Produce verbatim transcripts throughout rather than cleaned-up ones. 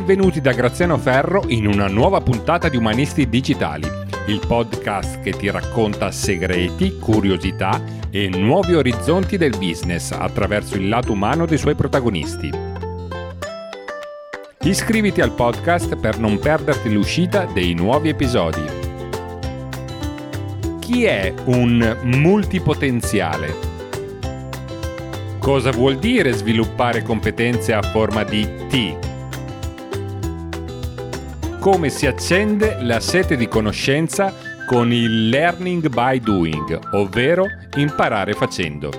Benvenuti da Graziano Ferro in una nuova puntata di Umanisti Digitali, il podcast che ti racconta segreti, curiosità e nuovi orizzonti del business attraverso il lato umano dei suoi protagonisti. Iscriviti al podcast per non perderti l'uscita dei nuovi episodi. Chi è un multipotenziale? Cosa vuol dire sviluppare competenze a forma di T? Come si accende la sete di conoscenza con il learning by doing, ovvero imparare facendo.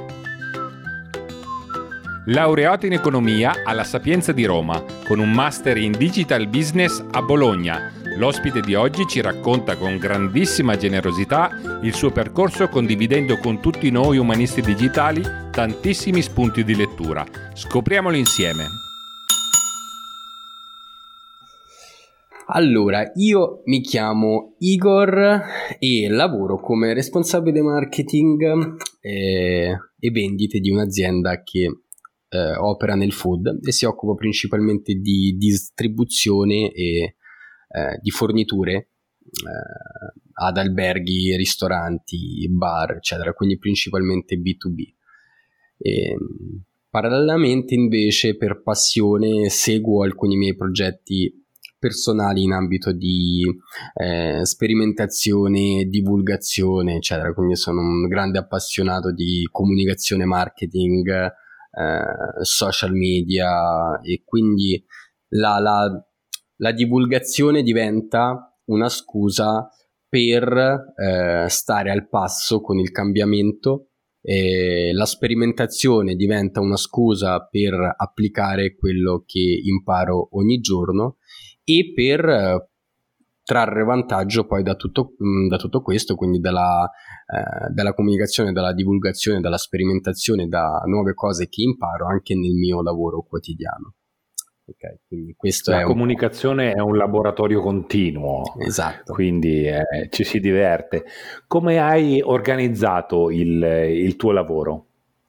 Laureato in economia alla Sapienza di Roma, con un master in digital business a Bologna, l'ospite di oggi ci racconta con grandissima generosità il suo percorso, condividendo con tutti noi umanisti digitali tantissimi spunti di lettura. Scopriamolo insieme. Allora, io mi chiamo Igor e lavoro come responsabile marketing e, e vendite di un'azienda che eh, opera nel food e si occupa principalmente di distribuzione e eh, di forniture eh, ad alberghi, ristoranti, bar, eccetera, quindi principalmente B due B. E, parallelamente invece, per passione, seguo alcuni miei progetti personali in ambito di eh, sperimentazione, divulgazione, eccetera. Quindi sono un grande appassionato di comunicazione, marketing, eh, social media, e quindi la, la, la divulgazione diventa una scusa per eh, stare al passo con il cambiamento, e la sperimentazione diventa una scusa per applicare quello che imparo ogni giorno e per eh, trarre vantaggio poi da tutto, mh, da tutto questo, quindi dalla, eh, dalla comunicazione, dalla divulgazione, dalla sperimentazione, da nuove cose che imparo anche nel mio lavoro quotidiano. Okay, quindi questo la è comunicazione un... è un laboratorio continuo, esatto. Quindi eh, ci si diverte. Come hai organizzato il, il tuo lavoro?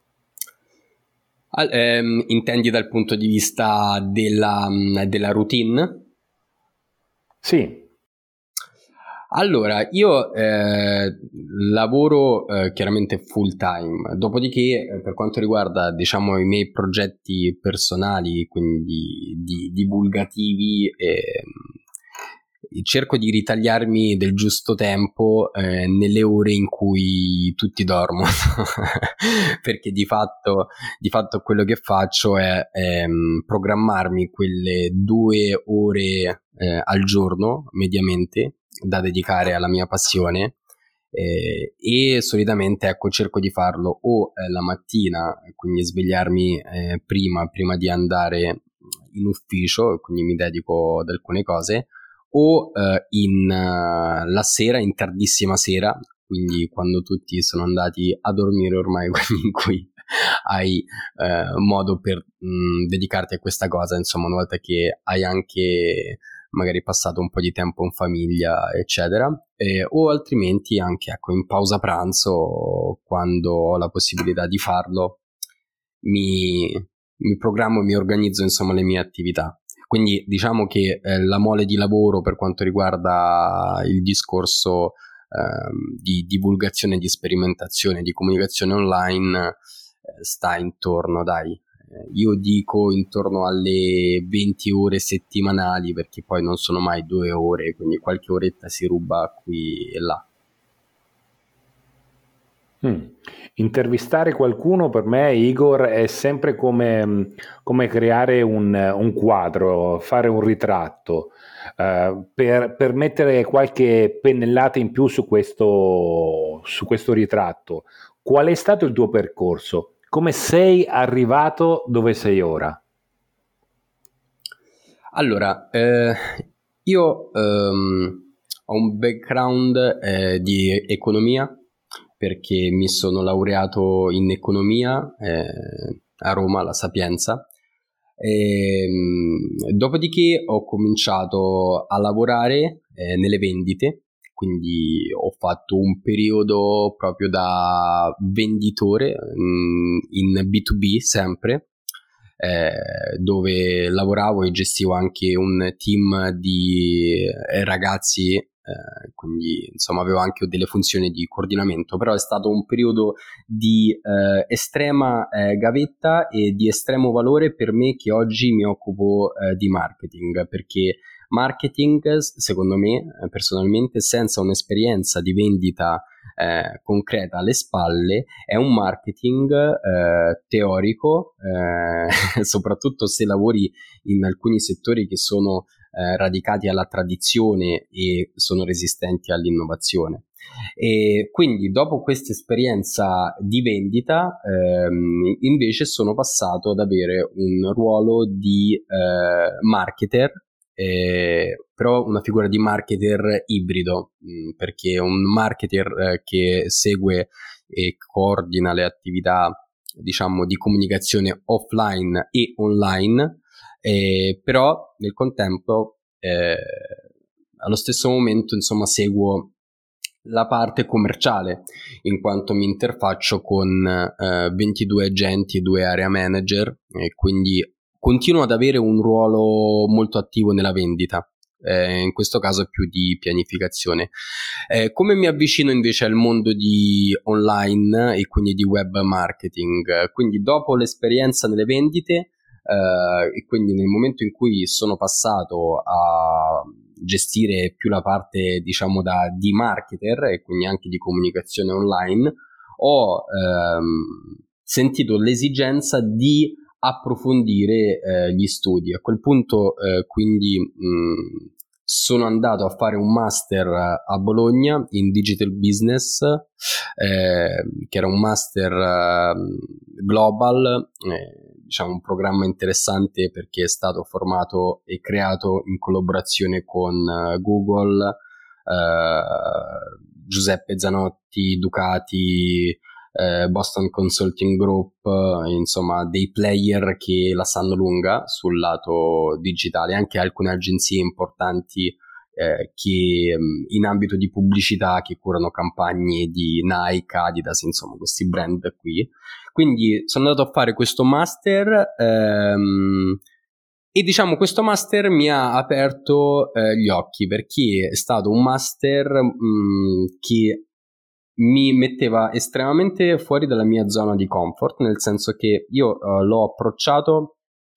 Al, ehm, intendi dal punto di vista della, della routine? Sì. Allora, io eh, lavoro eh, chiaramente full time, dopodiché eh, per quanto riguarda, diciamo, i miei progetti personali, quindi di, divulgativi, eh, cerco di ritagliarmi del giusto tempo eh, nelle ore in cui tutti dormono, perché di fatto, di fatto quello che faccio è ehm, programmarmi quelle due ore eh, al giorno mediamente da dedicare alla mia passione, eh, e solitamente ecco cerco di farlo o eh, la mattina, quindi svegliarmi eh, prima prima di andare in ufficio, quindi mi dedico ad alcune cose, o eh, in uh, la sera, in tardissima sera, quindi quando tutti sono andati a dormire ormai, quindi in cui hai eh, modo per mh, dedicarti a questa cosa, insomma, una volta che hai anche magari passato un po' di tempo in famiglia, eccetera, eh, o altrimenti anche ecco in pausa pranzo, quando ho la possibilità di farlo, mi, mi programmo e mi organizzo, insomma, le mie attività. Quindi diciamo che eh, la mole di lavoro per quanto riguarda il discorso eh, di divulgazione, di sperimentazione, di comunicazione online eh, sta intorno, dai, io dico intorno alle venti ore settimanali, perché poi non sono mai due ore, quindi qualche oretta si ruba qui e là. Mm. Intervistare qualcuno per me, Igor, è sempre come, come creare un, un quadro, fare un ritratto, uh, per, per mettere qualche pennellata in più su questo, su questo ritratto. Qual è stato il tuo percorso? Come sei arrivato dove sei ora? Allora, eh, io ehm, ho un background eh, di economia, perché mi sono laureato in economia eh, a Roma, alla Sapienza. E, dopodiché ho cominciato a lavorare eh, nelle vendite, quindi ho fatto un periodo proprio da venditore mh, in B due B sempre, eh, dove lavoravo e gestivo anche un team di eh, ragazzi, eh, quindi insomma avevo anche delle funzioni di coordinamento, però è stato un periodo di eh, estrema eh, gavetta e di estremo valore per me, che oggi mi occupo eh, di marketing, perché marketing, secondo me, personalmente, senza un'esperienza di vendita eh, concreta alle spalle, è un marketing eh, teorico, eh, soprattutto se lavori in alcuni settori che sono eh, radicati alla tradizione e sono resistenti all'innovazione. E quindi dopo questa esperienza di vendita ehm, invece sono passato ad avere un ruolo di eh, marketer, Eh, però una figura di marketer ibrido, mh, perché un marketer eh, che segue e coordina le attività, diciamo, di comunicazione offline e online, eh, però nel contempo eh, allo stesso momento insomma seguo la parte commerciale, in quanto mi interfaccio con eh, ventidue agenti e due area manager, e quindi continuo ad avere un ruolo molto attivo nella vendita, eh, in questo caso più di pianificazione. Eh, come mi avvicino invece al mondo di online e quindi di web marketing? Quindi dopo l'esperienza nelle vendite eh, e quindi nel momento in cui sono passato a gestire più la parte, diciamo, da di marketer e quindi anche di comunicazione online, ho ehm, sentito l'esigenza di approfondire eh, gli studi. A quel punto eh, quindi mh, sono andato a fare un master a Bologna in digital business, eh, che era un master eh, global, eh, diciamo un programma interessante perché è stato formato e creato in collaborazione con uh, Google, uh, Giuseppe Zanotti, Ducati, uh, Boston Consulting Group, uh, insomma dei player che la sanno lunga sul lato digitale, anche alcune agenzie importanti eh, che um, in ambito di pubblicità che curano campagne di Nike, Adidas, insomma questi brand qui. Quindi sono andato a fare questo master ehm, e diciamo questo master mi ha aperto eh, gli occhi, perché è stato un master mh, che mi metteva estremamente fuori dalla mia zona di comfort, nel senso che io uh, l'ho approcciato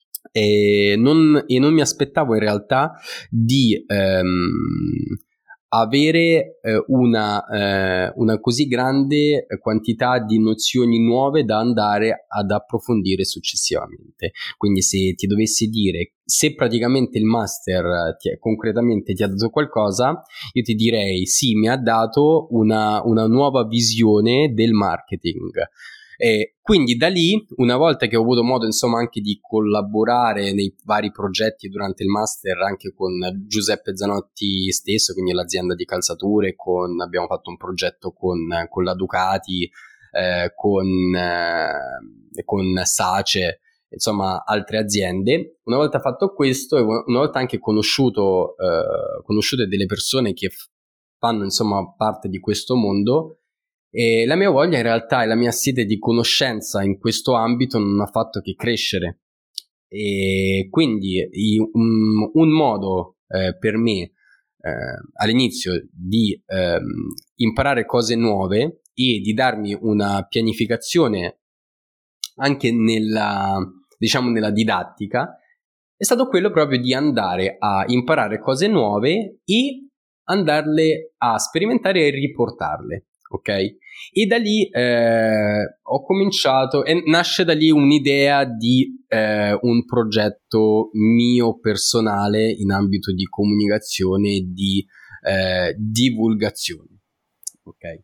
e non, e non mi aspettavo in realtà di ehm, avere eh, una, eh, una così grande quantità di nozioni nuove da andare ad approfondire successivamente. Quindi se ti dovessi dire se praticamente il master ti, concretamente ti ha dato qualcosa, io ti direi sì, mi ha dato una, una nuova visione del marketing. E quindi da lì, una volta che ho avuto modo insomma anche di collaborare nei vari progetti durante il master anche con Giuseppe Zanotti stesso, quindi l'azienda di calzature, con, abbiamo fatto un progetto con, con la Ducati, eh, con, eh, con Sace, insomma altre aziende. Una volta fatto questo e una volta anche conosciuto eh, conosciute delle persone che f- fanno insomma parte di questo mondo, e la mia voglia in realtà e la mia sete di conoscenza in questo ambito non ha fatto che crescere, e quindi un, un modo eh, per me eh, all'inizio di eh, imparare cose nuove e di darmi una pianificazione anche nella, diciamo, nella didattica è stato quello proprio di andare a imparare cose nuove e andarle a sperimentare e riportarle. Ok? E da lì eh, ho cominciato e nasce da lì un'idea di eh, un progetto mio personale in ambito di comunicazione e di eh, divulgazione. Ok?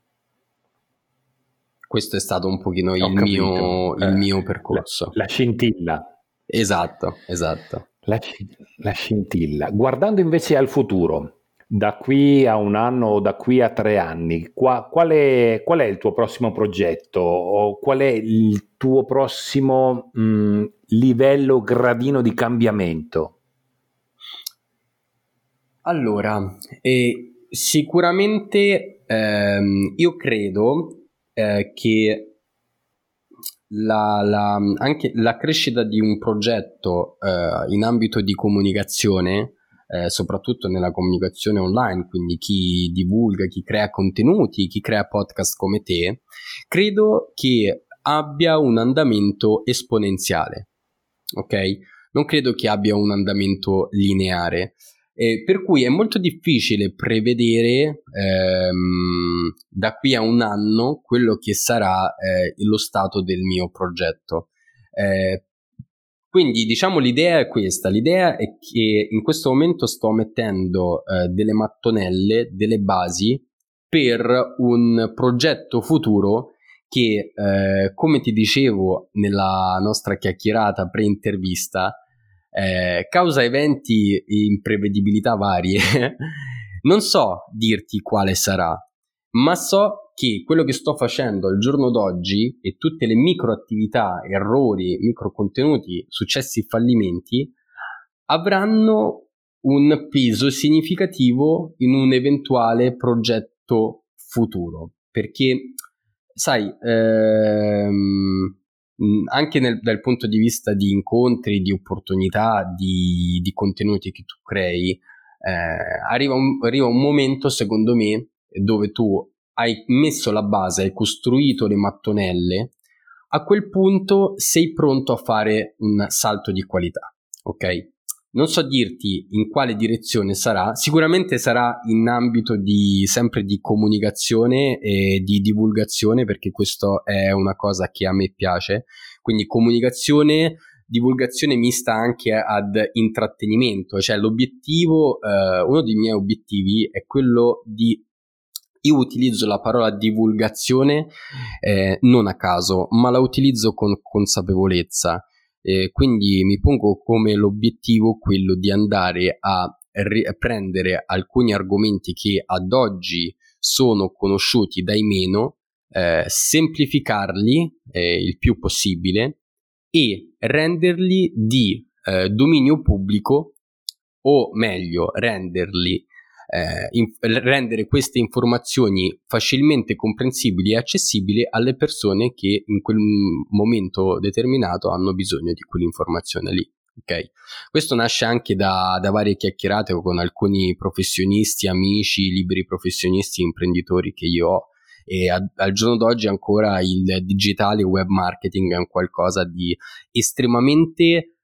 Questo è stato un pochino il mio, il eh, mio percorso. La, la scintilla. Esatto, esatto. La, la scintilla. Guardando invece al futuro, da qui a un anno o da qui a tre anni, qua, qual, è, qual è il tuo prossimo progetto o qual è il tuo prossimo mh, livello, gradino di cambiamento? Allora, eh, sicuramente ehm, io credo eh, che la, la, anche la crescita di un progetto eh, in ambito di comunicazione, eh, soprattutto nella comunicazione online, quindi chi divulga, chi crea contenuti, chi crea podcast come te, credo che abbia un andamento esponenziale, ok? Non credo che abbia un andamento lineare, eh, per cui è molto difficile prevedere ehm, da qui a un anno quello che sarà eh, lo stato del mio progetto. Eh, quindi diciamo l'idea è questa, l'idea è che in questo momento sto mettendo eh, delle mattonelle, delle basi per un progetto futuro che, eh, come ti dicevo nella nostra chiacchierata pre-intervista, eh, causa eventi imprevedibilità varie. Non so dirti quale sarà, ma so che quello che sto facendo al giorno d'oggi e tutte le micro attività, errori, micro contenuti, successi e fallimenti avranno un peso significativo in un eventuale progetto futuro, perché sai, ehm, anche nel, dal punto di vista di incontri, di opportunità, di, di contenuti che tu crei, eh, arriva, un, arriva un momento, secondo me, dove tu hai messo la base, hai costruito le mattonelle, a quel punto sei pronto a fare un salto di qualità, ok? Non so dirti in quale direzione sarà, sicuramente sarà in ambito di sempre di comunicazione e di divulgazione, perché questo è una cosa che a me piace, quindi comunicazione, divulgazione mista anche ad intrattenimento, cioè l'obiettivo, eh, uno dei miei obiettivi è quello di, io utilizzo la parola divulgazione eh, non a caso, ma la utilizzo con consapevolezza. Eh, quindi mi pongo come l'obiettivo quello di andare a re- prendere alcuni argomenti che ad oggi sono conosciuti dai meno, eh, semplificarli eh, il più possibile e renderli di eh, dominio pubblico, o meglio renderli Eh, in, rendere queste informazioni facilmente comprensibili e accessibili alle persone che in quel momento determinato hanno bisogno di quell'informazione lì. Okay? Questo nasce anche da, da varie chiacchierate con alcuni professionisti, amici, liberi professionisti, imprenditori che io ho, e a, al giorno d'oggi ancora il digitale web marketing è un qualcosa di estremamente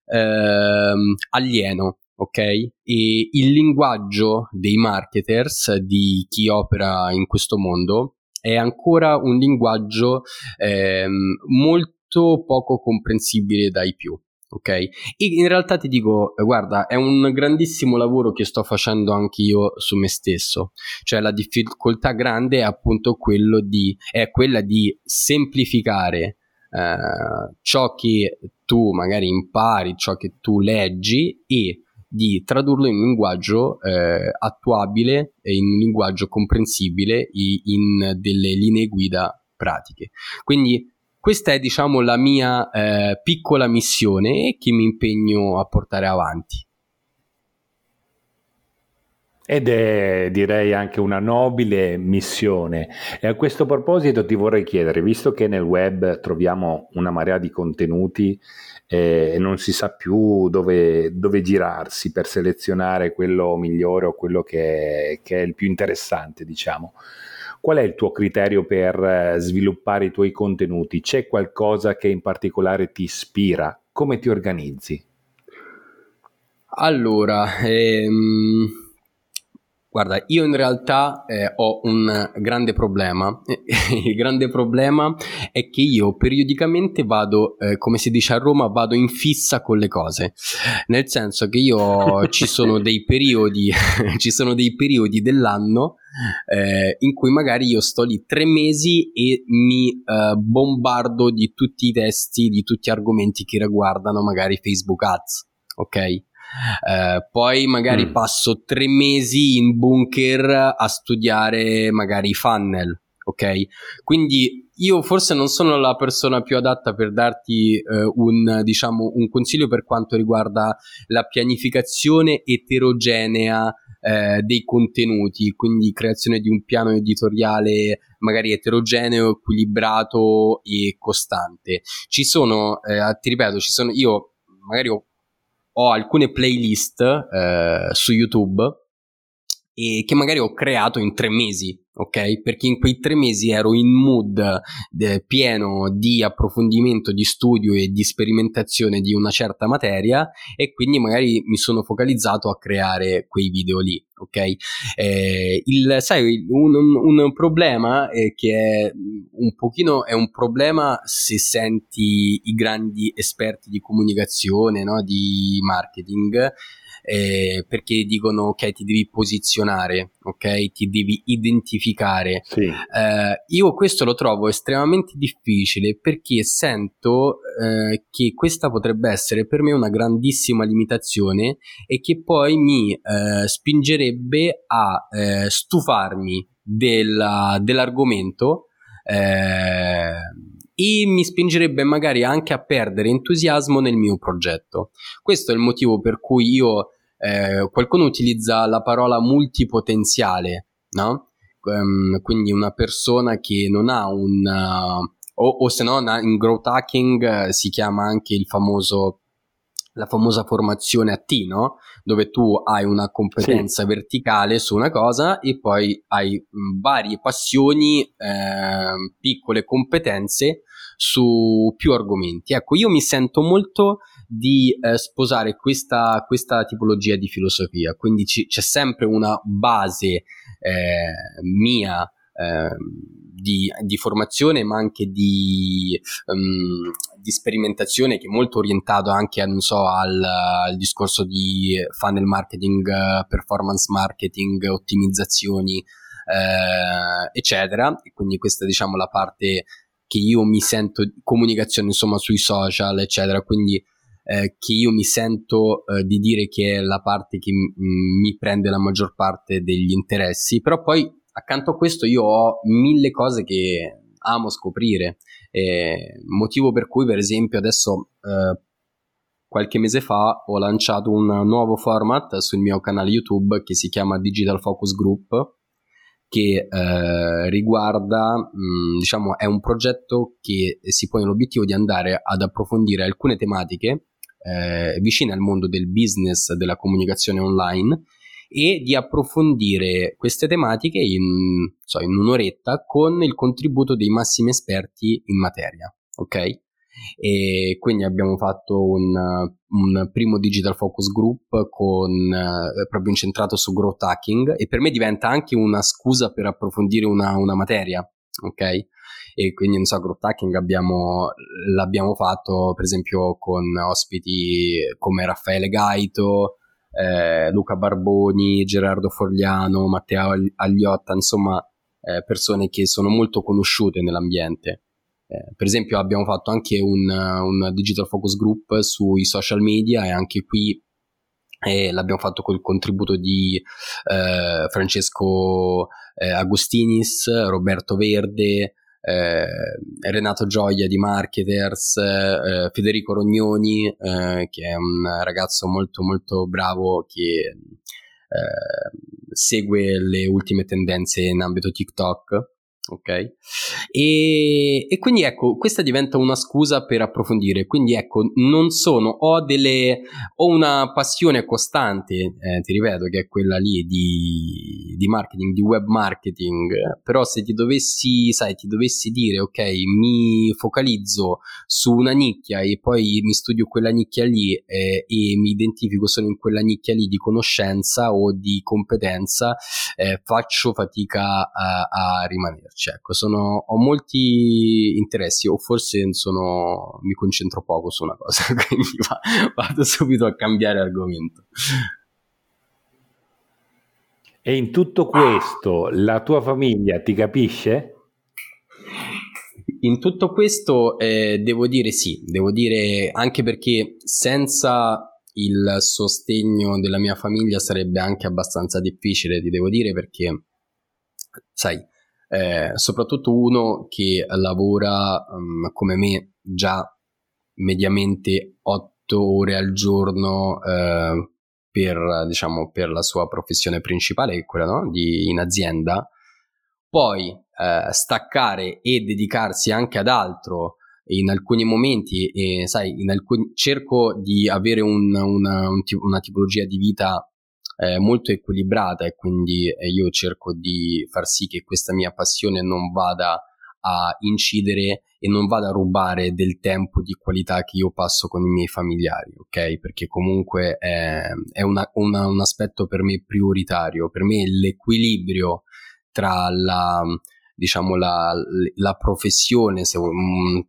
ehm, alieno. Ok? E il linguaggio dei marketers, di chi opera in questo mondo, è ancora un linguaggio ehm, molto poco comprensibile dai più. Ok? E in realtà ti dico, guarda, è un grandissimo lavoro che sto facendo anche io su me stesso. Cioè la difficoltà grande è appunto quello di, è quella di semplificare eh, ciò che tu magari impari, ciò che tu leggi, e di tradurlo in un linguaggio eh, attuabile e in un linguaggio comprensibile, in delle linee guida pratiche. Quindi questa è, diciamo, la mia eh, piccola missione che mi impegno a portare avanti. Ed è, direi, anche una nobile missione. E a questo proposito ti vorrei chiedere, visto che nel web troviamo una marea di contenuti e non si sa più dove, dove girarsi per selezionare quello migliore o quello che è, che è il più interessante, diciamo, qual è il tuo criterio per sviluppare i tuoi contenuti? C'è qualcosa che in particolare ti ispira? Come ti organizzi? Allora, ehm... guarda, io in realtà eh, ho un grande problema. Il grande problema è che io periodicamente vado, eh, come si dice a Roma, vado in fissa con le cose. Nel senso che io ci sono dei periodi, ci sono dei periodi dell'anno eh, in cui magari io sto lì tre mesi e mi eh, bombardo di tutti i testi, di tutti gli argomenti che riguardano magari Facebook Ads, ok? Uh, poi magari mm. passo tre mesi in bunker a studiare magari i funnel, ok? Quindi io forse non sono la persona più adatta per darti uh, un, diciamo, un consiglio per quanto riguarda la pianificazione eterogenea eh, dei contenuti, quindi creazione di un piano editoriale magari eterogeneo, equilibrato e costante. Ci sono, eh, ti ripeto, ci sono, io magari ho, ho alcune playlist eh, su YouTube e che magari ho creato in tre mesi, ok? Perché in quei tre mesi ero in mood eh, pieno di approfondimento, di studio e di sperimentazione di una certa materia, e quindi magari mi sono focalizzato a creare quei video lì, ok? Eh, il, sai, un, un, un problema è che è un pochino è un problema se senti i grandi esperti di comunicazione, no? Di marketing, Eh, perché dicono ok, ti devi posizionare, ok, ti devi identificare. Sì. Eh, io questo lo trovo estremamente difficile, perché sento eh, che questa potrebbe essere per me una grandissima limitazione e che poi mi eh, spingerebbe a eh, stufarmi della, dell'argomento eh, e mi spingerebbe magari anche a perdere entusiasmo nel mio progetto. Questo è il motivo per cui io eh, qualcuno utilizza la parola multipotenziale, no? Um, quindi una persona che non ha un uh, o, o se no in growth hacking uh, si chiama anche il famoso la famosa formazione a T, no? Dove tu hai una competenza sì. verticale su una cosa e poi hai mh, varie passioni, eh, piccole competenze su più argomenti. Ecco, io mi sento molto di eh, sposare questa, questa tipologia di filosofia, quindi c- c'è sempre una base eh, mia eh, di, di formazione, ma anche di, um, di sperimentazione, che è molto orientato anche non so, al, al discorso di funnel marketing, performance marketing, ottimizzazioni eh, eccetera. E quindi questa, diciamo, la parte che io mi sento, comunicazione insomma sui social eccetera, quindi eh, che io mi sento eh, di dire che è la parte che m- mi prende la maggior parte degli interessi. Però poi accanto a questo io ho mille cose che amo scoprire, eh, motivo per cui per esempio adesso eh, qualche mese fa ho lanciato un nuovo format sul mio canale YouTube che si chiama Digital Focus Group, che eh, riguarda, mh, diciamo, è un progetto che si pone l'obiettivo di andare ad approfondire alcune tematiche eh, vicine al mondo del business, della comunicazione online, e di approfondire queste tematiche in, so, in un'oretta con il contributo dei massimi esperti in materia, ok? E quindi abbiamo fatto un, un primo Digital Focus Group con, eh, proprio incentrato su growth hacking, e per me diventa anche una scusa per approfondire una, una materia, ok? E quindi non so, growth hacking abbiamo, l'abbiamo fatto per esempio con ospiti come Raffaele Gaito, Eh, Luca Barboni, Gerardo Fogliano, Matteo Agliotta, insomma eh, persone che sono molto conosciute nell'ambiente. Eh, per esempio abbiamo fatto anche un, un Digital Focus Group sui social media, e anche qui eh, l'abbiamo fatto col contributo di eh, Francesco eh, Agostinis, Roberto Verde, Eh, Renato Gioia di Marketers, eh, Federico Rognoni, eh, che è un ragazzo molto molto bravo che eh, segue le ultime tendenze in ambito TikTok, ok? E, e quindi ecco, questa diventa una scusa per approfondire. Quindi ecco, non sono, ho delle ho una passione costante, eh, ti ripeto, che è quella lì di, di marketing, di web marketing. Però se ti dovessi, sai, ti dovessi dire ok, mi focalizzo su una nicchia e poi mi studio quella nicchia lì eh, e mi identifico solo in quella nicchia lì di conoscenza o di competenza, eh, faccio fatica a, a rimanere. Ecco, sono, ho molti interessi, o forse sono, mi concentro poco su una cosa, quindi va, vado subito a cambiare argomento. E in tutto questo la tua famiglia ti capisce? In tutto questo eh, devo dire sì, devo dire, anche perché senza il sostegno della mia famiglia sarebbe anche abbastanza difficile, ti devo dire, perché sai, Eh, soprattutto uno che lavora um, come me già mediamente otto ore al giorno, eh, per, diciamo, per la sua professione principale, che è quella, no? di, in azienda, poi eh, staccare e dedicarsi anche ad altro in alcuni momenti, e sai, in alcuni, cerco di avere un, una, un, una tipologia di vita eh, molto equilibrata, e quindi eh, io cerco di far sì che questa mia passione non vada a incidere e non vada a rubare del tempo di qualità che io passo con i miei familiari, ok? Perché comunque è, è una, una, un aspetto per me prioritario. Per me l'equilibrio tra la, diciamo, la, la professione, se, um,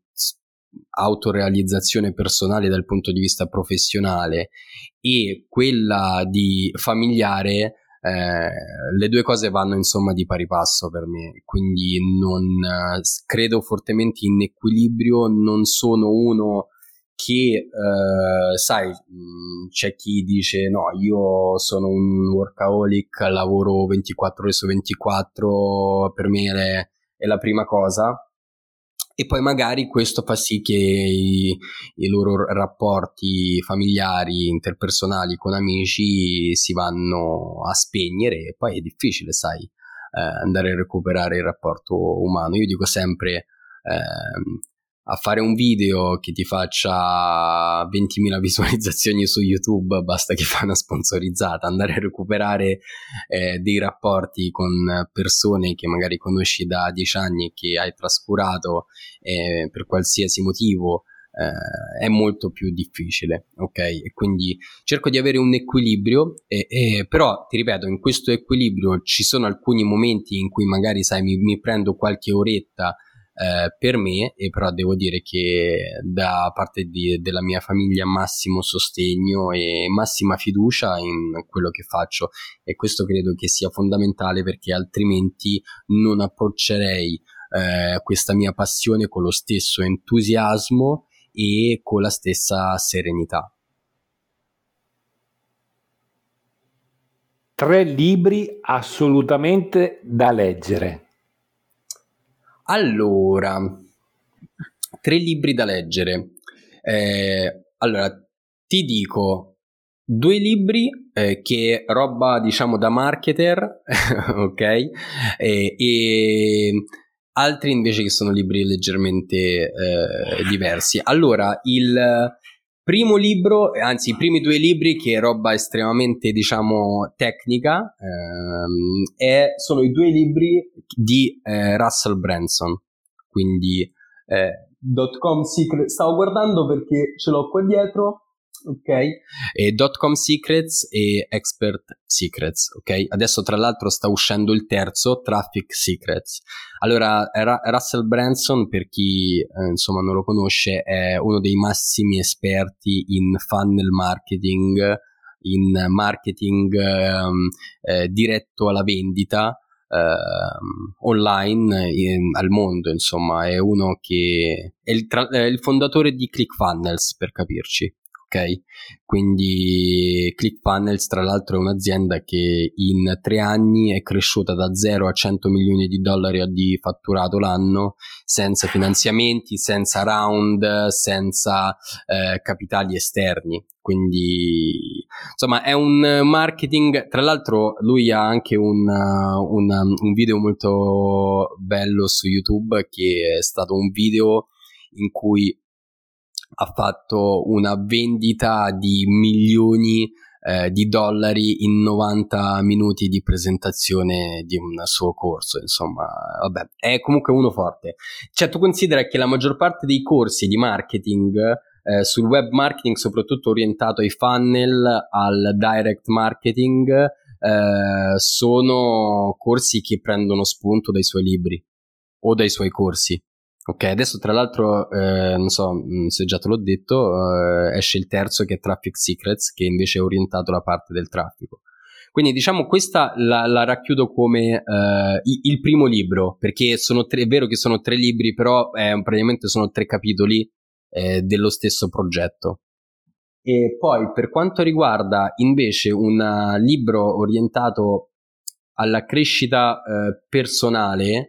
autorealizzazione personale dal punto di vista professionale e quella di familiare, eh, le due cose vanno insomma di pari passo per me, quindi non eh, credo fortemente in equilibrio. Non sono uno che eh, sai, mh, c'è chi dice no, io sono un workaholic, lavoro ventiquattro ore su ventiquattro, per me è, è la prima cosa, e poi magari questo fa sì che i, i loro rapporti familiari, interpersonali con amici si vanno a spegnere, e poi è difficile, sai, eh, andare a recuperare il rapporto umano. Io dico sempre, eh, a fare un video che ti faccia ventimila visualizzazioni su YouTube basta che fa una sponsorizzata. Andare a recuperare eh, dei rapporti con persone che magari conosci da dieci anni e che hai trascurato eh, per qualsiasi motivo eh, è molto più difficile, ok? E quindi cerco di avere un equilibrio, e, e, però ti ripeto, in questo equilibrio ci sono alcuni momenti in cui magari sai mi, mi prendo qualche oretta Eh, per me, e però devo dire che da parte di, della mia famiglia massimo sostegno e massima fiducia in quello che faccio, e questo credo che sia fondamentale, perché altrimenti non approccerei eh, questa mia passione con lo stesso entusiasmo e con la stessa serenità. Tre libri assolutamente da leggere. Allora, tre libri da leggere. Eh, allora, ti dico due libri eh, che roba, diciamo, da marketer, ok? E, e altri invece che sono libri leggermente eh, diversi. Allora, il primo libro, anzi i primi due libri, che è roba estremamente, diciamo, tecnica, ehm, è, sono i due libri di eh, Russell Branson, quindi eh, Dotcom Secret, stavo guardando perché ce l'ho qua dietro, ok, e Dotcom Secrets e Expert Secrets, ok. Adesso tra l'altro sta uscendo il terzo, Traffic Secrets. Allora, Ra- Russell Branson, per chi eh, insomma non lo conosce, è uno dei massimi esperti in funnel marketing, in marketing ehm, eh, diretto alla vendita Uh, online in, al mondo, insomma. È uno che è il, tra, è il fondatore di ClickFunnels, per capirci, ok? Quindi ClickFunnels tra l'altro è un'azienda che in tre anni è cresciuta da zero a cento milioni di dollari di fatturato l'anno, senza finanziamenti, senza round, senza eh, capitali esterni. Quindi insomma è un marketing. Tra l'altro lui ha anche un, un, un video molto bello su YouTube, che è stato un video in cui ha fatto una vendita di milioni eh, di dollari in novanta minuti di presentazione di un suo corso. Insomma, vabbè, è comunque uno forte. Cioè, tu considera che la maggior parte dei corsi di marketing eh, sul web marketing, soprattutto orientato ai funnel, al direct marketing, eh, sono corsi che prendono spunto dai suoi libri o dai suoi corsi. Ok, adesso tra l'altro, eh, non so se già te l'ho detto, eh, esce il terzo, che è Traffic Secrets, che invece è orientato alla parte del traffico. Quindi diciamo questa la, la racchiudo come eh, il primo libro, perché sono tre, è vero che sono tre libri, però eh, praticamente sono tre capitoli eh, dello stesso progetto. E poi per quanto riguarda invece un libro orientato alla crescita eh, personale,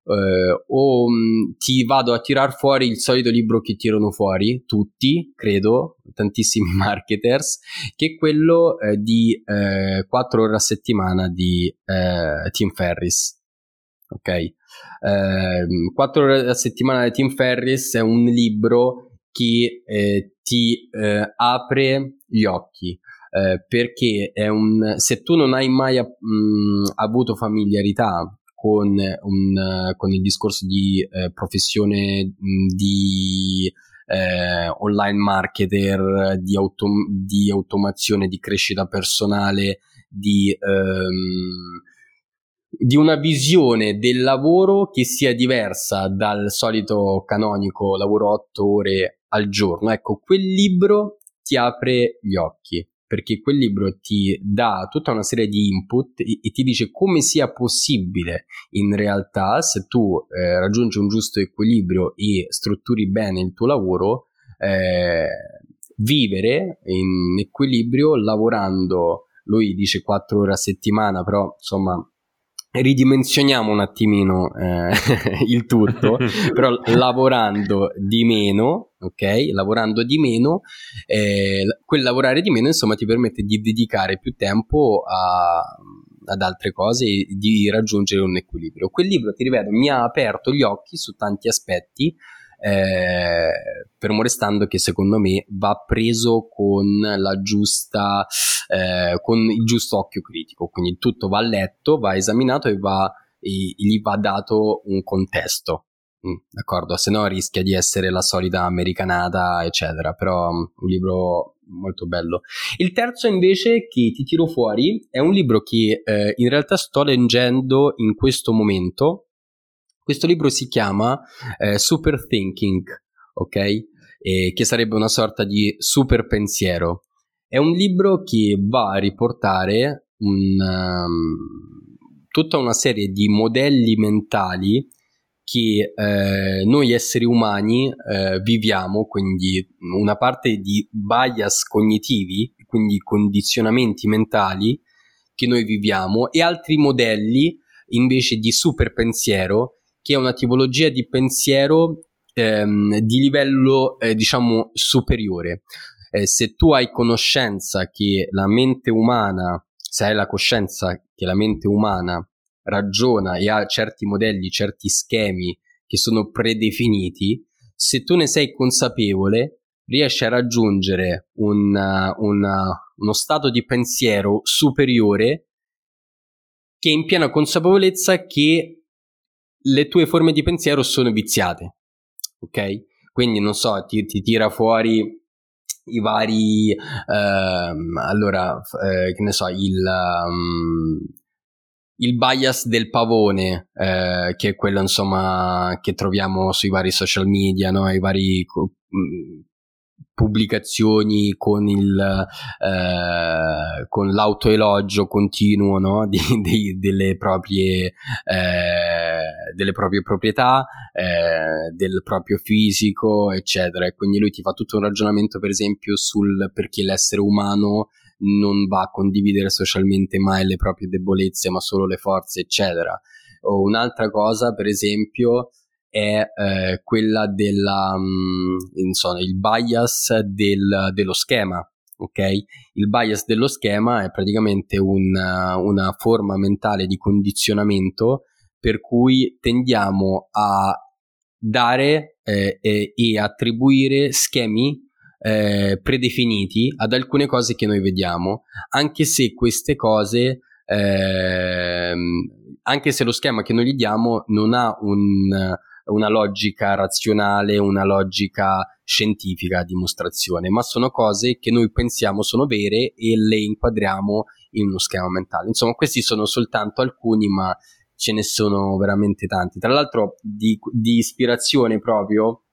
eh, o mh, ti vado a tirar fuori il solito libro che tirano fuori tutti, credo, tantissimi marketers, che è quello eh, di eh, quattro ore a settimana di eh, Tim Ferriss. Ok, eh, quattro ore a settimana di Tim Ferriss è un libro che eh, ti eh, apre gli occhi, eh, perché è un, se tu non hai mai mh, avuto familiarità con, un, con il discorso di eh, professione mh, di eh, online marketer, di, autom- di automazione, di crescita personale, di... Ehm, di una visione del lavoro che sia diversa dal solito canonico lavoro otto ore al giorno, ecco, quel libro ti apre gli occhi, perché quel libro ti dà tutta una serie di input e, e ti dice come sia possibile in realtà, se tu eh, raggiungi un giusto equilibrio e strutturi bene il tuo lavoro, eh, vivere in equilibrio lavorando, lui dice quattro ore a settimana, però insomma ridimensioniamo un attimino eh, il tutto, però lavorando di meno, ok? Lavorando di meno, eh, quel lavorare di meno insomma ti permette di dedicare più tempo a, ad altre cose e di raggiungere un equilibrio. Quel libro, ti ripeto, mi ha aperto gli occhi su tanti aspetti, eh, fermo restando che secondo me va preso con la giusta eh, con il giusto occhio critico, quindi tutto va letto, va esaminato e, va, e, e gli va dato un contesto, mm, d'accordo? Se no rischia di essere la solita americanata eccetera, però um, un libro molto bello. Il terzo invece che ti tiro fuori è un libro che eh, in realtà sto leggendo in questo momento. Questo libro si chiama eh, Super Thinking, ok? E che sarebbe una sorta di super pensiero. È un libro che va a riportare un, um, tutta una serie di modelli mentali che eh, noi esseri umani eh, viviamo, quindi una parte di bias cognitivi, quindi condizionamenti mentali che noi viviamo, e altri modelli invece di super pensiero, che è una tipologia di pensiero ehm, di livello eh, diciamo superiore. Eh, se tu hai conoscenza che la mente umana, se hai la coscienza che la mente umana ragiona e ha certi modelli, certi schemi che sono predefiniti, se tu ne sei consapevole, riesci a raggiungere una, una, uno stato di pensiero superiore che è in piena consapevolezza che le tue forme di pensiero sono viziate, ok? Quindi non so, ti, ti tira fuori i vari ehm, allora eh, che ne so il um, il bias del pavone, eh, che è quello insomma che troviamo sui vari social media, no? I vari mh, pubblicazioni con il eh, con l'autoelogio continuo, no? di, di, delle proprie eh, delle proprie proprietà, eh, del proprio fisico eccetera, e quindi lui ti fa tutto un ragionamento per esempio sul perché l'essere umano non va a condividere socialmente mai le proprie debolezze ma solo le forze eccetera. O un'altra cosa per esempio è eh, quella della mh, insomma il bias del, dello schema, ok? Il bias dello schema è praticamente una, una forma mentale di condizionamento per cui tendiamo a dare eh, e, e attribuire schemi eh, predefiniti ad alcune cose che noi vediamo, anche se queste cose eh, anche se lo schema che noi gli diamo non ha un una logica razionale, una logica scientifica a dimostrazione, ma sono cose che noi pensiamo sono vere e le inquadriamo in uno schema mentale. Insomma, questi sono soltanto alcuni, ma ce ne sono veramente tanti. Tra l'altro di, di ispirazione proprio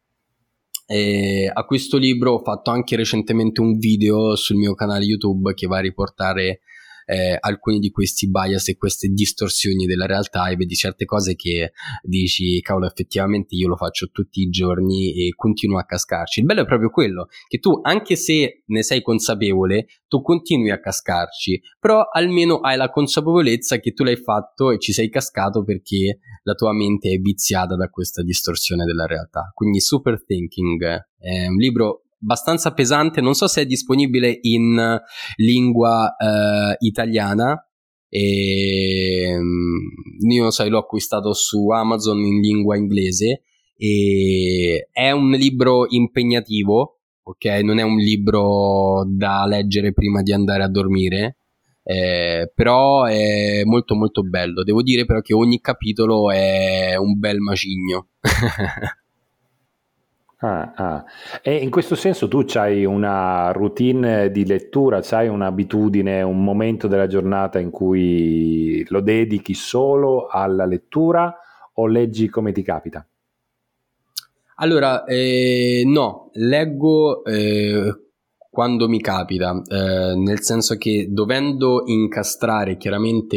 eh, a questo libro ho fatto anche recentemente un video sul mio canale YouTube che va a riportare eh, alcuni di questi bias e queste distorsioni della realtà, e vedi certe cose che dici cavolo, effettivamente io lo faccio tutti i giorni e continuo a cascarci. Il bello è proprio quello, che tu, anche se ne sei consapevole, tu continui a cascarci, però almeno hai la consapevolezza che tu l'hai fatto e ci sei cascato perché la tua mente è viziata da questa distorsione della realtà. Quindi Super Thinking è un libro abbastanza pesante, non so se è disponibile in lingua eh, italiana, e io non so, l'ho acquistato su Amazon in lingua inglese, e è un libro impegnativo, ok? Non è un libro da leggere prima di andare a dormire, eh, però è molto molto bello. Devo dire però che ogni capitolo è un bel macigno. Ah, ah. E in questo senso tu c'hai una routine di lettura, c'hai un'abitudine, un momento della giornata in cui lo dedichi solo alla lettura o leggi come ti capita? Allora, eh, no, leggo eh, quando mi capita, eh, nel senso che dovendo incastrare chiaramente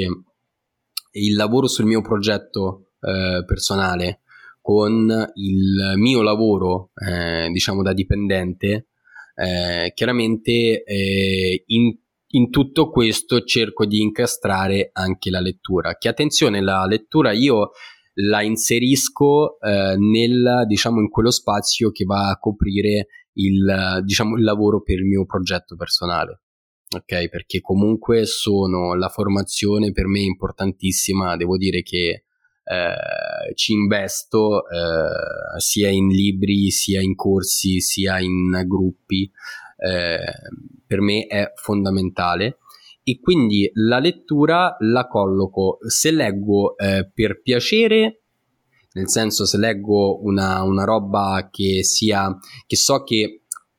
il lavoro sul mio progetto eh, personale con il mio lavoro, eh, diciamo da dipendente, eh, chiaramente eh, in, in tutto questo cerco di incastrare anche la lettura. Che attenzione, la lettura io la inserisco eh, nel, diciamo, in quello spazio che va a coprire il, diciamo, il lavoro per il mio progetto personale. Ok, perché comunque sono la formazione per me è importantissima, devo dire che eh, ci investo eh, sia in libri, sia in corsi, sia in gruppi, eh, per me è fondamentale, e quindi la lettura la colloco, se leggo eh, per piacere, nel senso se leggo una, una roba che sia, che so che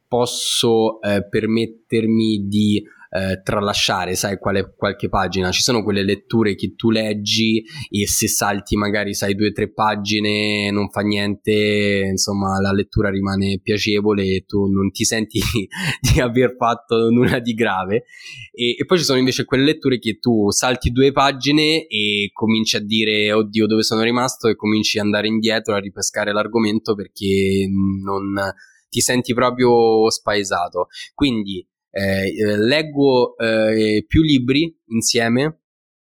posso eh, permettermi di eh, tralasciare, sai, quale, qualche pagina. Ci sono quelle letture che tu leggi e se salti magari, sai, due o tre pagine non fa niente, insomma la lettura rimane piacevole e tu non ti senti di aver fatto nulla di grave. E, e poi ci sono invece quelle letture che tu salti due pagine e cominci a dire oddio dove sono rimasto, e cominci ad andare indietro a ripescare l'argomento perché non ti senti proprio spaesato. Quindi eh, leggo eh, più libri insieme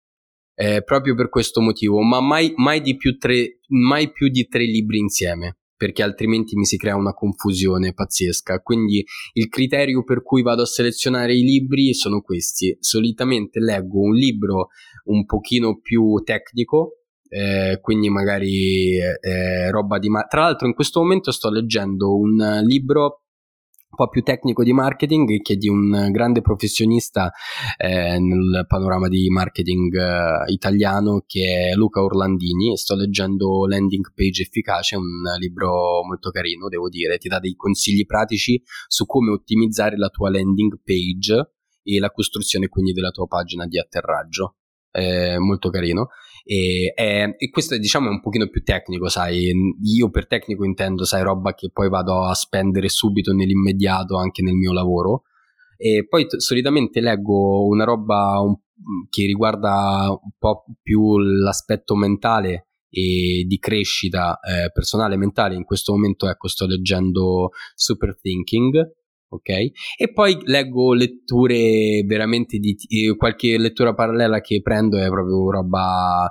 eh, proprio per questo motivo, ma mai, mai, di più tre, mai più di tre libri insieme, perché altrimenti mi si crea una confusione pazzesca. Quindi il criterio per cui vado a selezionare i libri sono questi: solitamente leggo un libro un pochino più tecnico, Eh, quindi magari eh, roba di ma- tra l'altro in questo momento sto leggendo un libro un po' più tecnico di marketing, che è di un grande professionista eh, nel panorama di marketing eh, italiano, che è Luca Orlandini. Sto leggendo Landing Page Efficace, un libro molto carino, devo dire, ti dà dei consigli pratici su come ottimizzare la tua landing page e la costruzione quindi della tua pagina di atterraggio. È molto carino, e, è, e questo è, diciamo, è un pochino più tecnico, sai. Io per tecnico intendo, sai, roba che poi vado a spendere subito nell'immediato anche nel mio lavoro. E poi t- solitamente leggo una roba un, che riguarda un po' più l'aspetto mentale e di crescita eh, personale mentale. In questo momento, ecco, sto leggendo Super Thinking. Ok, e poi leggo letture veramente di eh, qualche lettura parallela che prendo è proprio roba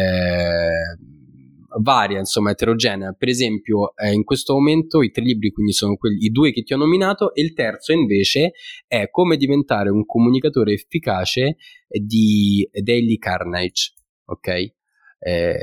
eh, varia, insomma eterogenea. Per esempio eh, in questo momento i tre libri quindi sono quelli, i due che ti ho nominato, e il terzo invece è Come diventare un comunicatore efficace di Dale Carnegie. Ok, eh,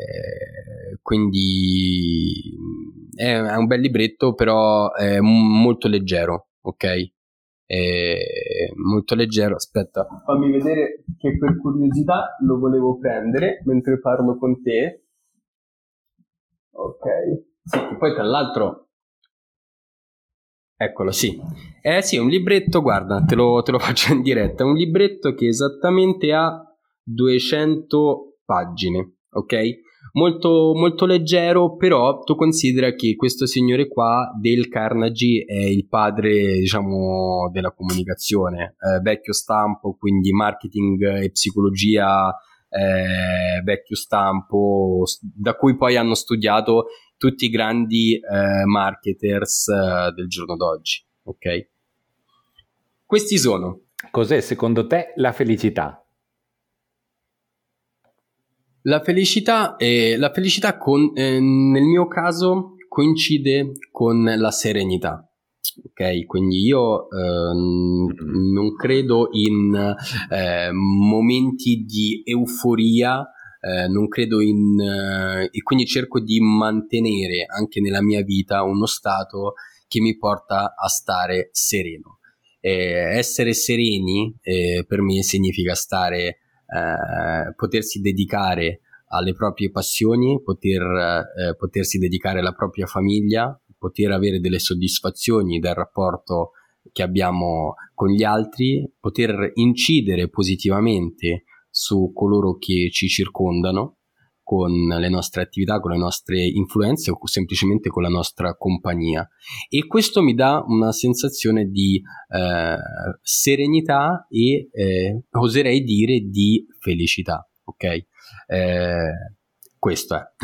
quindi è, è un bel libretto, però è m- molto leggero. Ok, è molto leggero. Aspetta, fammi vedere, che per curiosità lo volevo prendere mentre parlo con te. Ok, sì, poi tra l'altro eccolo, sì, eh sì, è un libretto, guarda, te lo, te lo faccio in diretta. È un libretto che esattamente ha duecento pagine, ok? molto, molto leggero, però tu considera che questo signore qua, Dale Carnegie, è il padre, diciamo, della comunicazione, eh, vecchio stampo, quindi marketing e psicologia, eh, vecchio stampo, da cui poi hanno studiato tutti i grandi eh, marketers eh, del giorno d'oggi, ok? Questi sono. Cos'è secondo te la felicità? La felicità, è, la felicità con, eh, nel mio caso coincide con la serenità, ok? Quindi io eh, non credo in eh, momenti di euforia, eh, non credo in... Eh, e quindi cerco di mantenere anche nella mia vita uno stato che mi porta a stare sereno. Eh, essere sereni eh, per me significa stare... Eh, potersi dedicare alle proprie passioni, poter, eh, potersi dedicare alla propria famiglia, poter avere delle soddisfazioni dal rapporto che abbiamo con gli altri, poter incidere positivamente su coloro che ci circondano con le nostre attività, con le nostre influenze o semplicemente con la nostra compagnia, e questo mi dà una sensazione di eh, serenità e eh, oserei dire di felicità, ok? Eh, questo è.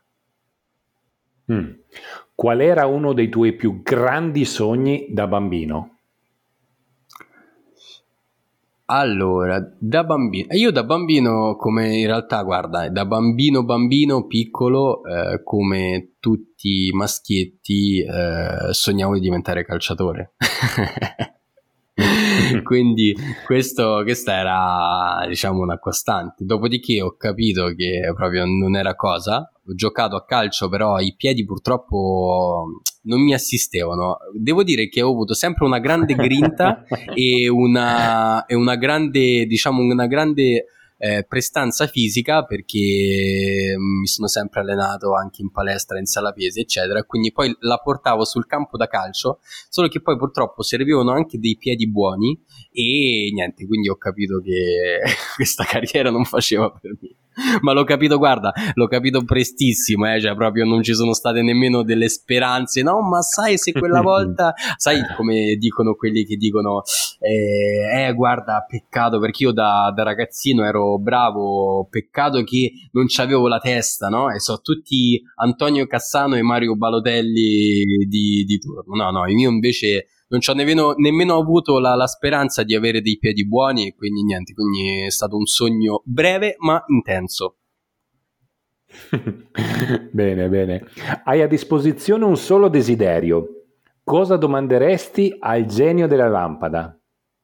Mm. Qual era uno dei tuoi più grandi sogni da bambino? Allora, da bambino, io da bambino, come in realtà, guarda, da bambino bambino piccolo, eh, come tutti i maschietti, eh, sognavo di diventare calciatore. Quindi questo, questa era, diciamo, una costante. Dopodiché ho capito che proprio non era cosa. Ho giocato a calcio, però i piedi purtroppo non mi assistevano. Devo dire che ho avuto sempre una grande grinta e una, e una grande, diciamo, una grande eh, prestanza fisica, perché mi sono sempre allenato anche in palestra, in sala pesi, eccetera. Quindi poi la portavo sul campo da calcio, solo che poi purtroppo servivano anche dei piedi buoni e niente, quindi ho capito che questa carriera non faceva per me. Ma l'ho capito, guarda, l'ho capito prestissimo, eh, cioè proprio non ci sono state nemmeno delle speranze, no, ma sai se quella volta, sai come dicono quelli che dicono, eh, eh guarda, peccato, perché io da, da ragazzino ero bravo, peccato che non c'avevo la testa, no? E so tutti Antonio Cassano e Mario Balotelli di, di turno, no, no, io invece non ci ho nemmeno, nemmeno avuto la, la speranza di avere dei piedi buoni, quindi niente, quindi è stato un sogno breve ma intenso. Bene, bene. Hai a disposizione un solo desiderio. Cosa domanderesti al genio della lampada?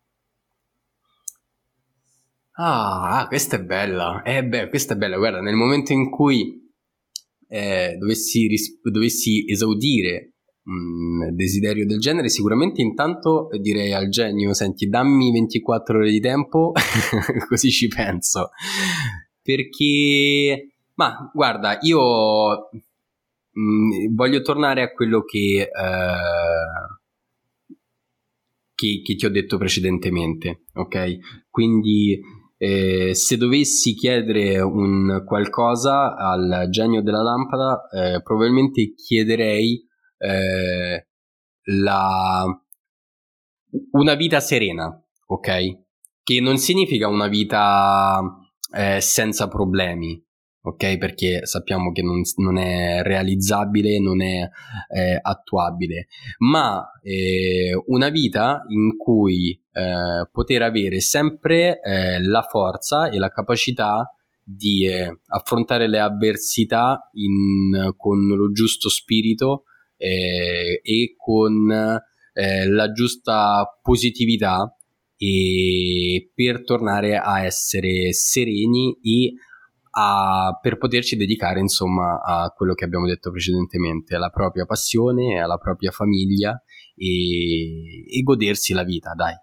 Ah, questa è bella. Eh beh, questa è bella. Guarda, nel momento in cui eh, dovessi, ris- dovessi esaudire un desiderio del genere, sicuramente intanto direi al genio: senti, dammi ventiquattro ore di tempo così ci penso, perché ma guarda, io mh, voglio tornare a quello che, eh, che che ti ho detto precedentemente, ok? Quindi eh, se dovessi chiedere un qualcosa al genio della lampada, eh, probabilmente chiederei Eh, la una vita serena, ok? Che non significa una vita eh, senza problemi, ok? Perché sappiamo che non, non è realizzabile, non è eh, attuabile, ma eh, una vita in cui eh, poter avere sempre eh, la forza e la capacità di eh, affrontare le avversità in, con lo giusto spirito eh, e con eh, la giusta positività, e per tornare a essere sereni e a, per poterci dedicare insomma a quello che abbiamo detto precedentemente, alla propria passione, alla propria famiglia e, e godersi la vita, dai.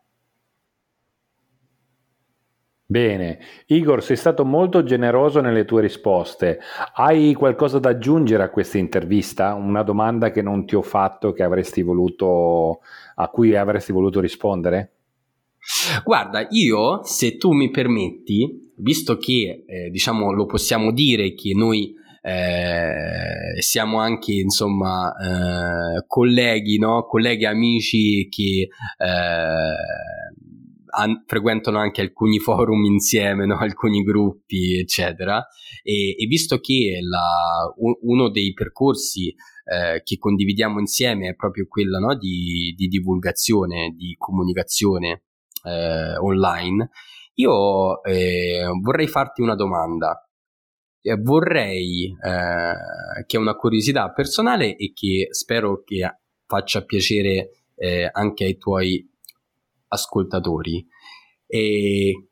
Bene, Igor, sei stato molto generoso nelle tue risposte. Hai qualcosa da aggiungere a questa intervista? Una domanda che non ti ho fatto, che avresti voluto, a cui avresti voluto rispondere? Guarda, io, se tu mi permetti, visto che eh, diciamo lo possiamo dire che noi eh, siamo anche insomma eh, colleghi, no? Colleghi amici che eh, an- frequentano anche alcuni forum insieme, no? Alcuni gruppi eccetera, e, e visto che la, un, uno dei percorsi eh, che condividiamo insieme è proprio quello, no? di, di divulgazione, di comunicazione eh, online, io eh, vorrei farti una domanda. Eh, vorrei eh, che è una curiosità personale e che spero che faccia piacere eh, anche ai tuoi ascoltatori. E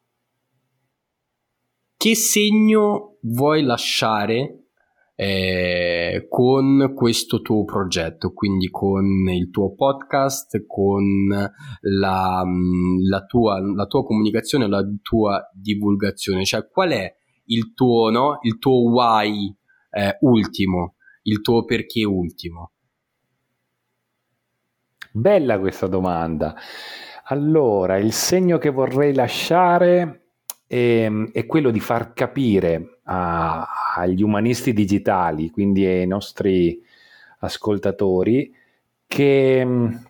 che segno vuoi lasciare eh, con questo tuo progetto, quindi con il tuo podcast, con la, la, tua, la tua comunicazione, la tua divulgazione? Cioè, qual è il tuo, no? Il tuo why eh, ultimo, il tuo perché ultimo? Bella questa domanda. Allora, il segno che vorrei lasciare è, è quello di far capire a, agli umanisti digitali, quindi ai nostri ascoltatori, che mh,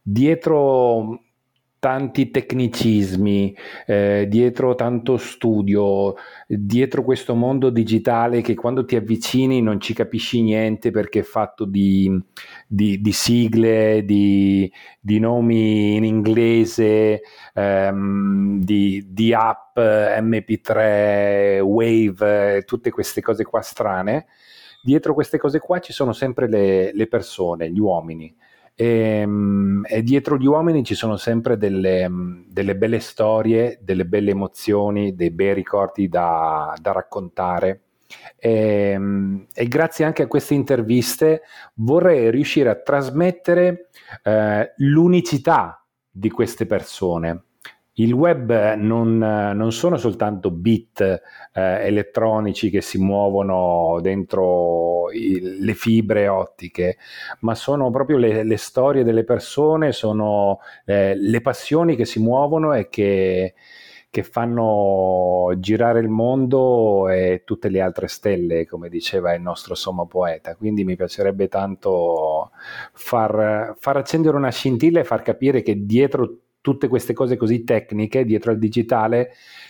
dietro tanti tecnicismi, eh, dietro tanto studio, dietro questo mondo digitale che quando ti avvicini non ci capisci niente perché è fatto di, di, di sigle, di, di nomi in inglese, ehm, di, di app M P tre, Wave, tutte queste cose qua strane. Dietro queste cose qua ci sono sempre le, le persone, gli uomini. E, e dietro gli uomini ci sono sempre delle, delle belle storie, delle belle emozioni, dei bei ricordi da, da raccontare. E, e grazie anche a queste interviste vorrei riuscire a trasmettere eh, l'unicità di queste persone. Il web non, non sono soltanto bit eh, elettronici che si muovono dentro il, le fibre ottiche, ma sono proprio le, le storie delle persone, sono eh, le passioni che si muovono e che, che fanno girare il mondo e tutte le altre stelle, come diceva il nostro sommo poeta. Quindi mi piacerebbe tanto far, far accendere una scintilla e far capire che dietro tutte queste cose così tecniche, dietro al digitale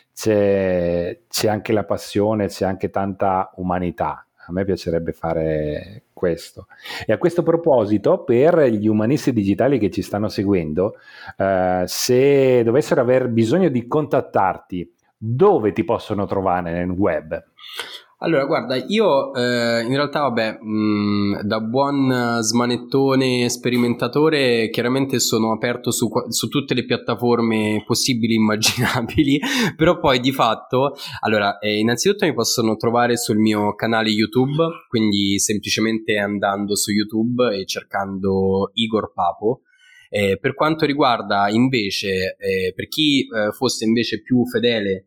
c'è, c'è anche la passione, c'è anche tanta umanità. A me piacerebbe fare questo. E a questo proposito, per gli umanisti digitali che ci stanno seguendo, eh, se dovessero aver bisogno di contattarti, dove ti possono trovare nel web? Allora, guarda, io eh, in realtà, vabbè, mh, da buon smanettone sperimentatore, chiaramente sono aperto su, su tutte le piattaforme possibili e immaginabili, però poi di fatto, allora, eh, innanzitutto mi possono trovare sul mio canale YouTube, quindi semplicemente andando su YouTube e cercando Igor Papo. Eh, per quanto riguarda invece, eh, per chi eh, fosse invece più fedele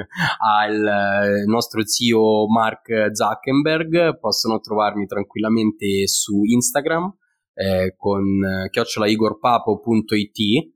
al eh, nostro zio Mark Zuckerberg, possono trovarmi tranquillamente su Instagram eh, con chiocciola igorpapo punto it.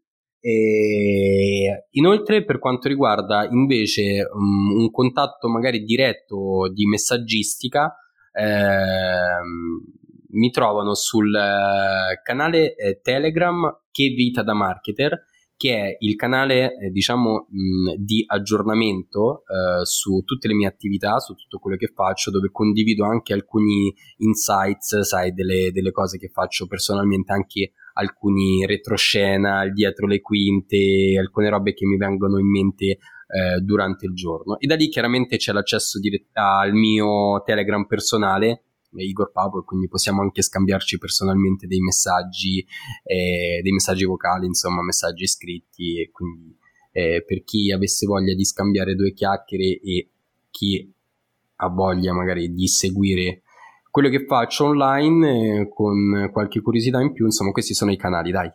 E inoltre, per quanto riguarda invece um, un contatto magari diretto di messaggistica, ehm, mi trovano sul eh, canale eh, Telegram Che Vita da Marketer, che è il canale eh, diciamo mh, di aggiornamento eh, su tutte le mie attività, su tutto quello che faccio, dove condivido anche alcuni insights, sai, delle, delle cose che faccio personalmente, anche alcuni retroscena, il dietro le quinte, alcune robe che mi vengono in mente eh, durante il giorno. E da lì chiaramente c'è l'accesso diretto al mio Telegram personale, Igor Papo, e quindi possiamo anche scambiarci personalmente dei messaggi, eh, dei messaggi vocali, insomma messaggi scritti, e quindi eh, per chi avesse voglia di scambiare due chiacchiere e chi ha voglia magari di seguire quello che faccio online eh, con qualche curiosità in più, insomma questi sono i canali, dai.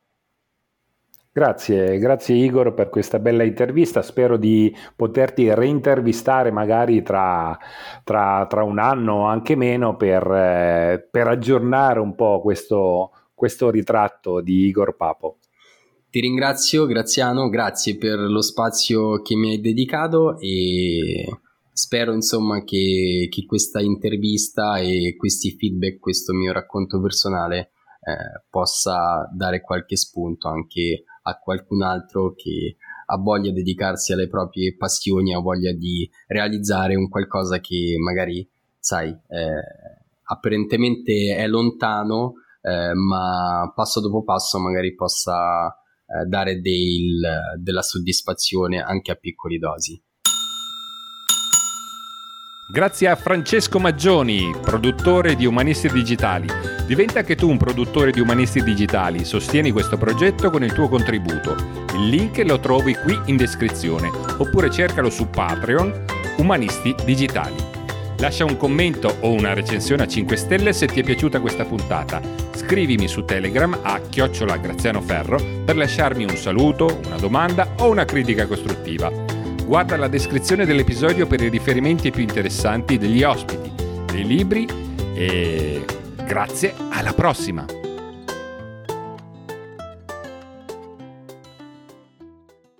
Grazie, grazie Igor per questa bella intervista, spero di poterti reintervistare magari tra, tra, tra un anno o anche meno per, eh, per aggiornare un po' questo, questo ritratto di Igor Papo. Ti ringrazio Graziano, grazie per lo spazio che mi hai dedicato e spero insomma che, che questa intervista e questi feedback, questo mio racconto personale eh, possa dare qualche spunto anche a qualcun altro che ha voglia di dedicarsi alle proprie passioni, ha voglia di realizzare un qualcosa che magari, sai, eh, apparentemente è lontano, eh, ma passo dopo passo magari possa eh, dare del, della soddisfazione anche a piccoli dosi. Grazie a Francesco Maggioni, produttore di Umanisti Digitali. Diventa anche tu un produttore di Umanisti Digitali. Sostieni questo progetto con il tuo contributo. Il link lo trovi qui in descrizione, oppure cercalo su Patreon, Umanisti Digitali. Lascia un commento o una recensione a cinque stelle se ti è piaciuta questa puntata. Scrivimi su Telegram a chiocciola Graziano Ferro per lasciarmi un saluto, una domanda o una critica costruttiva. Guarda la descrizione dell'episodio per i riferimenti più interessanti degli ospiti, dei libri e grazie, alla prossima!